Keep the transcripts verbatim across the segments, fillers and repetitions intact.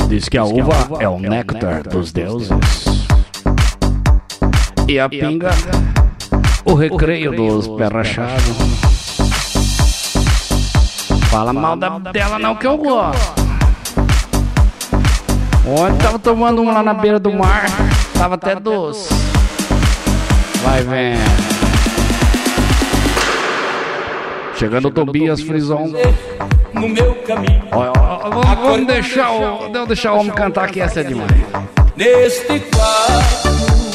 Diz que a uva é o néctar dos deuses e a pinga, o recreio dos pés rachados. Fala mal da, dela não que eu gosto. Ontem tava tomando uma lá na beira do mar, tava até doce. Vai vendo. Chegando o Tobias Frison. No meu caminho. Ó, ó, ó, vamos, vamos deixar o, vamos deixar o homem cantar que essa é demais. Neste quarto,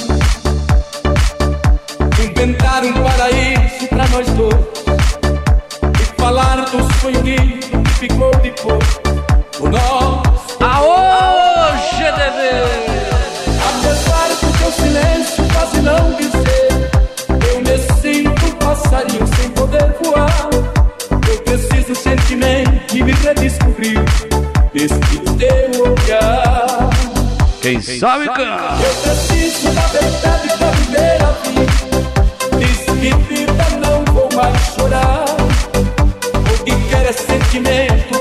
inventar um paraíso pra nós dois e falar do sonho lindo que ficou depois. O nosso. Aô, G D V! Apesar do teu silêncio quase não dizer, eu me sinto um passarinho sem poder voar. Eu preciso sentimento e me redescobrir neste teu olhar. Quem sabe canta. Eu preciso da verdade pra viver a vida. Diz que vida não vou mais chorar. O que quer é sentimento